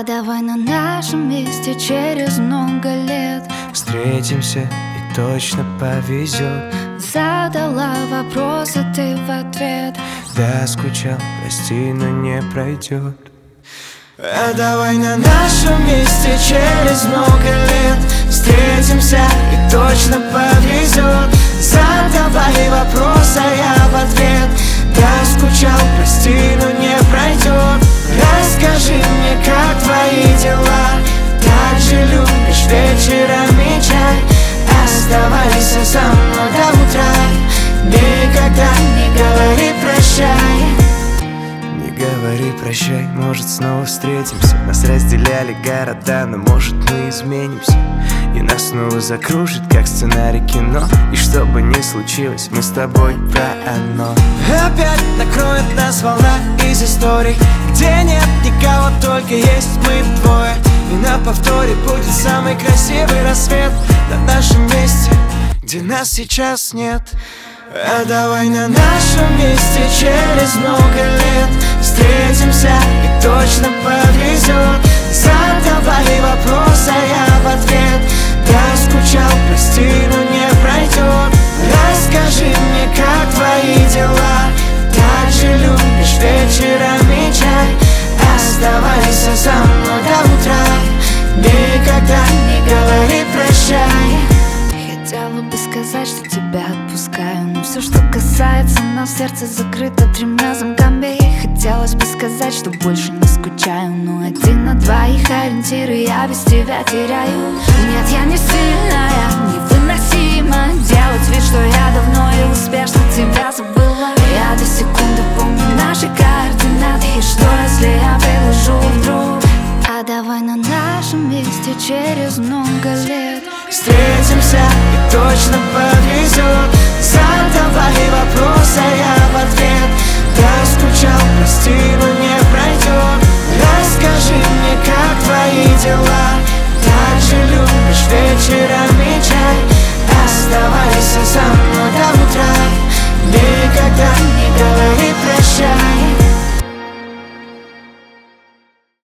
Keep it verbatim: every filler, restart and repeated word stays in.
А давай на нашем месте через много лет встретимся и точно повезет. Задала вопрос, а ты в ответ: да, скучал, прости, но не пройдет. А давай на нашем месте через много лет встретимся и точно повезет. Задавай вопрос, а я в ответ: да, скучал, прости, но не пройдет. Расскажи мне, как твои дела, так же любишь вечерами чай. Оставайся со мной до утра, никогда не говори прощай. Не говори прощай, может снова встретимся. Нас разделяли города, но может мы изменимся, и нас снова закружит, как сценарий кино. И что бы ни случилось, мы с тобой про одно. Опять накроет нас волна из историй, где нет никого, только есть мы двое. И на повторе будет самый красивый рассвет на нашем месте, где нас сейчас нет. А давай на нашем месте через много лет встретимся и точно повезет. Задавай вопрос, а я в ответ: да, скучал, прости, но не пройдет. Расскажи мне, как твои дела, так же любишь вечерами чай. Оставайся со мной до утра, никогда не говори прощай. Хотела бы сказать, что тебя отпускаю, но все, что касается нас, сердце закрыто тремя замками. Хотелось бы сказать, что больше не скучаю, но один на двоих ориентиры я без тебя теряю. Нет, я не сильная, невыносимо делать вид, что я давно и успешно тебя забыла. Я до секунды помню наши координаты, и что, если я предложу вдруг: а давай на нашем месте через много лет встретимся и точно повезет. Задавай вопрос, а я в ответ: да, скучал, прости, но не пройдет. Расскажи мне, как твои дела, так же любишь вечерами